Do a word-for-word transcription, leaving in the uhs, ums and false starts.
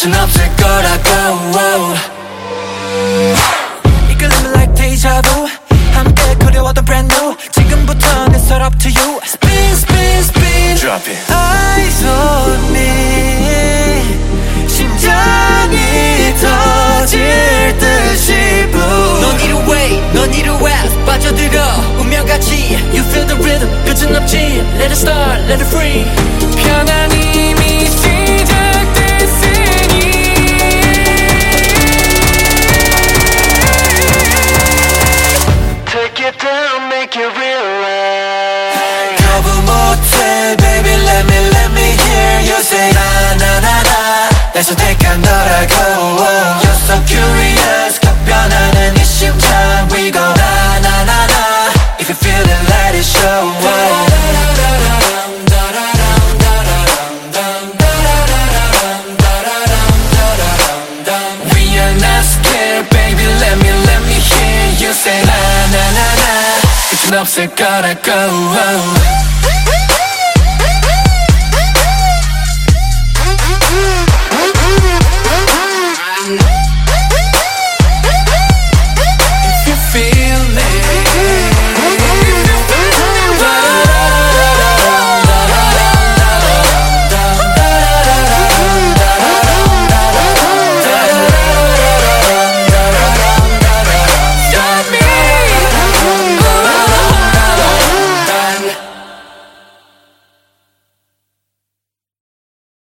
끝은 없을 거라고. 이끌림은 like deja vu. 함께 그려왔던 brand new. 지금부터는 it's all up to you. Spin spin spin Drop it. Eyes on me. 심장이 터질 듯이 blue. 넌 need a way, 넌 need a wave. 빠져들어 운명같이 You feel the rhythm 끝은 없지. Let it start, let it free. 편안함이 시작됐으니 Take it down, make it real. 거부 못해 baby let me let me hear you say na na na na. 날 선택한 너라고. You're so curious 급변하는 이 심장 we go na na na na. If you feel it let it show. We are not scared baby let me let me hear you say na na na na. 끝은 없을 거라고.